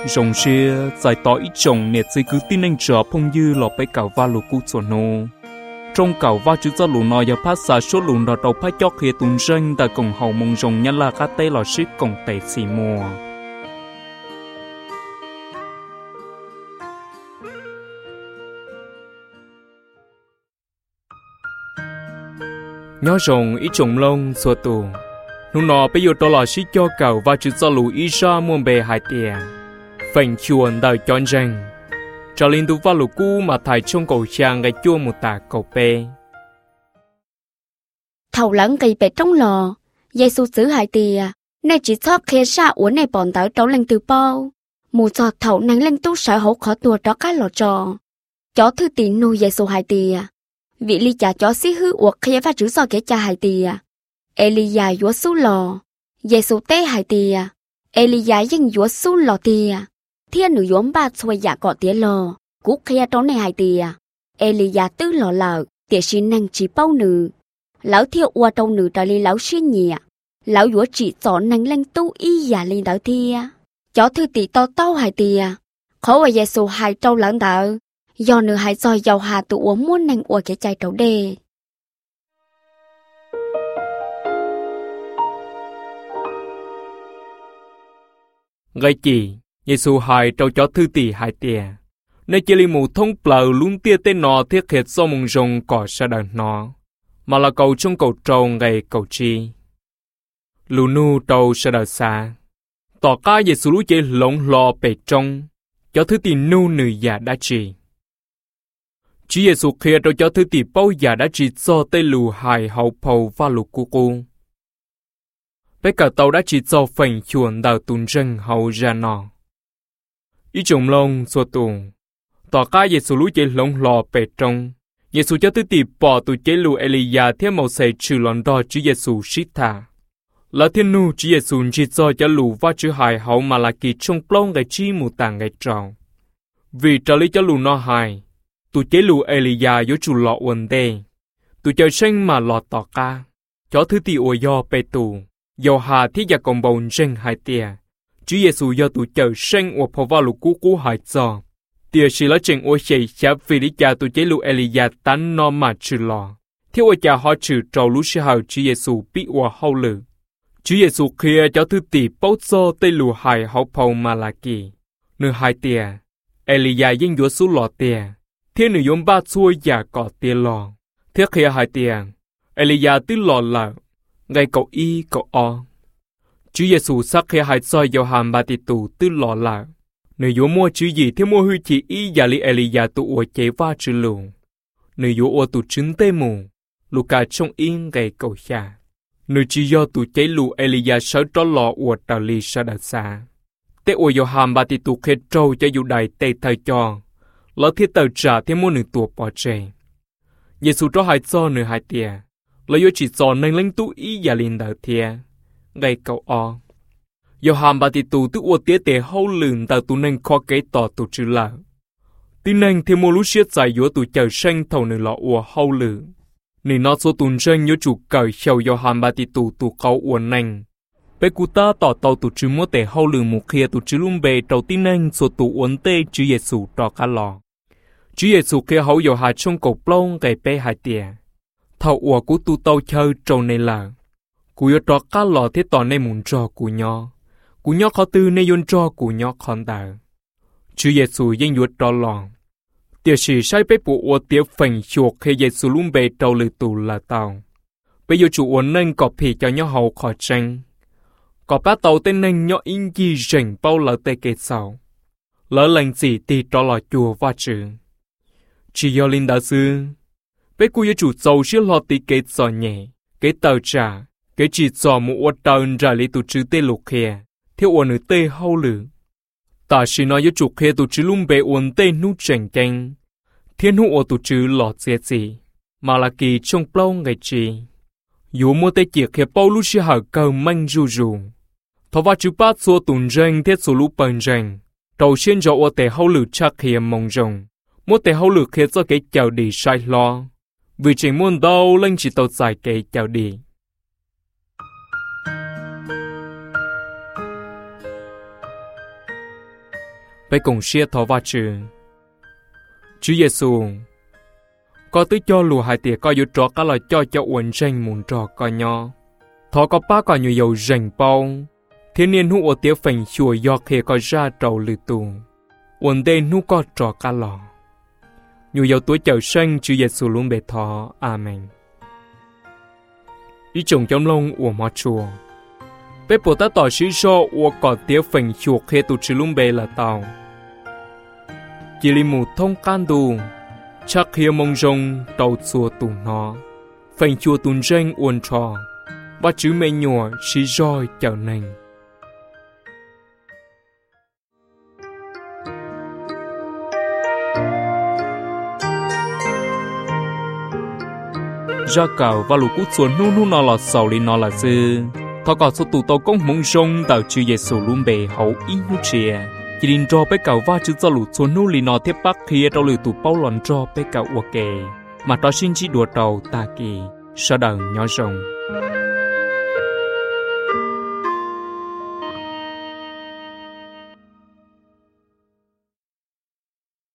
rồng xia giải tỏ ít chồng nét dây cứ tin anh trở phong dư lọ bay cào va lù cú chuẩn nô trong cào va chữ do lù nọ giờ phát xả số lù nọ đầu phát chót khi tuần ranh tại cổng hậu mông rồng nhân là cá tê lò ship cổng tẩy xì mùa nhớ rồng ít chồng lông xua tù lúc nọ bây giờ tôi là ship cho cào va chữ do lù ít ra muôn bề hai tiền phèn chuồn đời chọn ranh cho linh tu va lù cú mà thải trong cầu trang ngày chua một tà cầu pe thầu lẫn cây bể trong lò Giêsu xử hại tìa nay chỉ thoát khe xa uốn này bọn tới trấu lên từ bao mù giọt thầu nắng lên tu sợ hổ khó tua đó cái lò trò chó thư tì nuôi Giêsu hại tìa vị ly chả chó xí hư uột khe và chữ do kẻ cha hại tìa Elia vua su lò Giêsu tê hại tìa Elia dân vua su lò tìa thiên nữ vốn ba xuôi dạ cọ tía lò cú khe trấu này hại tìa Elia tư lò lợ tía xin năng chỉ bao nữ lão thiệu qua trong nữ trả lý lão xuyên nhẹ lão vua chỉ chọn năng lên tu y giả lên đỡ thia chó thư tỷ to tao hại tìa khó và Giêsu hại trâu lợn đỡ do nữ hại dòi giàu hà tụ uống muốn năng ua cái chai trấu đề ngay chỉ Giêsu hại trâu chó thư tỷ hại tìa nơi chỉ li mù thông plờ luôn tia tên nọ thiết hiện do mông rồng cỏ sa đợt nó mà là cầu trong cầu trâu ngày cầu chi lù nu trâu sa đợt xa tỏ ca Giêsu lũ chế lông lò bể trong cho thứ tỷ nu nữ già đã trì Chúa Giêsu kia trâu cho thứ tỷ bao già đã trì do tây lù hài hậu phầu và lù cu cu bây cả tàu đã trì do phèn chuồn đào tùn rừng hậu ra nọ ý trùng lông xua tùng tỏ ca Giêsu lũ chế lông lò bể trong Giêsu cho thứ tỷ bỏ tụ chế lù Elia theo màu xẻ trừ lòn đo Chúa Giêsu shít thả là thiên nu Chúa Giêsu chỉ cho lù và chữ hài hậu mà là kỳ trong plong ngày chi mù tàng ngày tròn vì trả lý cho lù nó hài tụ chế lù Elia yếu chủ lọ uẩn đề tụ chờ sinh mà lọ tỏ ca cho thứ tỷ ủa do bê tù dầu hà thiết gia cộng bầu rinh hai tìa Chúa Giêsu do tụ chờ sinh ủa phò vào lù cú hài cho tia chỉ là chuyện ủa chạy chả vì lý cha tụ chế lù Elia tán nó mà trừ lọ theo ủa cha họ trừ trâu lũ sĩ hào Chúa Giêsu bị ủa hậu lử Chúa Giêsu kia cho thứ tỷ bao do tây lù hài hậu phầu mà là kỳ nửa hai tìa Elia dân dũa xuống lọ tìa thiên nữ yếm ba xuôi giả cọ tìa lò thiết kia hai tìa Elia tư lò lợ ngày cậu y cậu o Chúa Giêsu sắc kia hai soi vào hàm ba tì tù tư lò lợ nữ yếm mua chữ gì theo mua hư chỉ y giả li Elia tụ ủa chế va chữ lù nữ yếm ủa tụ trứng tê mù lù cả trong yên ngày cậu xa nữ chỉ do tụ chế lù Elia sợ cho lò ủa tàu li sa đà xa tế ủa vào hàm ba tì tù khế trâu cho dù đầy tê thời cho lỡ thiết tàu trả thêm mua nữ tùa bỏ chê Giêsu cho hai cho nữ hai tìa lỡ yếu chỉ cho nâng lên tụ ý giả linh đảo thìa ngày cậu o vào hàm ba tì tù tự ủa tía tê hâu lửng tàu tụ nâng khó kế tỏ tụ trừ lỡ tí nâng thêm mua lũ xiết dài yếu tụ chờ xanh thầu nữ lọ ủa hâu lửng nữ nó số tùn xanh yếu chủ cởi xèo vào hàm ba tì tù tụ khâu ủa nâng bé cụ ta tỏ tàu tụ trừ mua tê hâu lửng một khía tụ trừ lung bề trầu tí nâng số tụ uốn tê Chúa Giêsu trò cá lò Chúa Giêsu kia hậu dầu hạt trong cổ plong ngày bé hai tìa thầu ủa của tu tàu chơi trầu này là cụ yếu trò cá lò thế tỏ này muốn trò cụ nhỏ khó tư này yôn trò cụ nhỏ khon tờ Chúa Giêsu dân yuột trò lò tiệt sĩ sai bé bộ ủa tiệt phèn chuột khi Giêsu lung bề trầu lử tù là tàu bây giờ chủ uốn nên cọp thì cho nhỏ hậu khỏi tranh cọp bá tàu tên nên nhỏ in gì rình bao lỡ tê kê sầu lỡ lành gì thì trò lò chùa va chữ chỉ do linh đạo sư bé cô yêu chủ giàu xíu lo tí kế giò nhẹ kế tàu trả kế chỉ giò một ô tàu ra lý tụ chữ tê lục khe theo ô nữ tê hâu lử ta chỉ nói yêu chủ khe tụ chữ lung bề uốn tê nút chèn canh thiên hữu ô tụ chữ lọt dễ gì mà là kỳ trong plau ngày chi dù mua tê chiếc khe bao lúc xí hở cầu manh ru ru thọ va chữ bát xua tùn ranh thiết số lũ bần ranh đầu xuyên cho ô tê hâu lử chắc khe mong rồng một tệ hậu lực khiến cho cái chào đi sai lo vì chỉ muốn đâu lên chỉ tàu dài cái chào đi bây cùng xia thọ va chữ Chúa Giêsu có tới cho lùa hai tiệt có yếu trọ cả là cho uẩn rành muốn trọ có nhỏ thọ có ba có nhiều dầu rành bao thiên niên hú ở tiệt phèn chùa do khề có ra trầu lư tù uẩn đây hú có trọ cả lò nhiều dầu tuổi chờ sinh Chúa Giêsu luôn bề thọ Amen ý chồng trong lông của mọ chùa bé bồ tát tỏ sĩ do của có tiệt phèn chùa khề tụ chỉ luôn bề là tàu chỉ li mù thông can đù chắc hiệp mong rong tàu chùa tụ nó phèn chùa tụn ranh uốn trò ba chữ mê nhùa xí roi chở nành ra cầu và lũ cút xuống nu nó là sầu li nó là dư thọ có số tụ tàu công mong rong tàu chữ Giêsu luôn bề hậu ý như chia chỉ định cho bé cầu va chữ cho lũ xuống nu li nó tiếp bắc kia tàu lửa tụ bao lòn cho bé cầu ok mà đó xin chỉ đùa tàu ta kỳ sau đầu nhỏ rồng